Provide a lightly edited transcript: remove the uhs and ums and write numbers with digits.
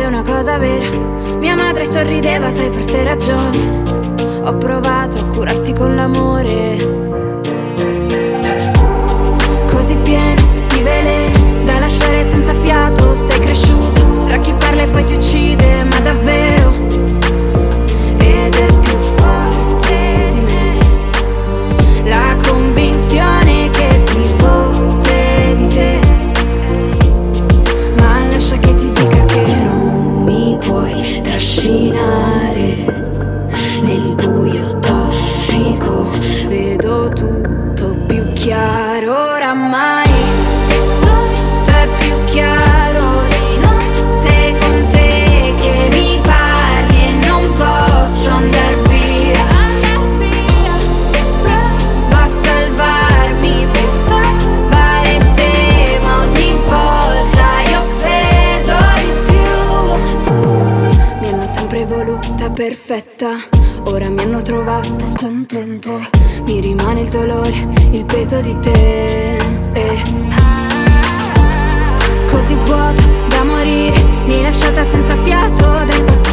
è una cosa vera. Mia madre sorrideva, sai, forse hai ragione. Ho provato a curarti con l'amore, così pieno di veleno da lasciare senza fiato. Sei cresciuto tra chi parla e poi ti uccide, ma davvero? Ed è più forte di me la convinzione che si fotte di te. Ma lascia che ti dica che non mi puoi trascinare nel buio tossico. Vedo tutto più chiaro oramai. Tutto è più chiaro di notte con te che mi parli e non posso andar via. Prova a salvarmi per salvare te, ma ogni volta io ho preso di più. Mi hanno sempre voluta perfetta, ora mi hanno trovata scontento. Mi rimane il dolore, il peso di te, così vuoto da morire, mi hai lasciata senza fiato da impazzire.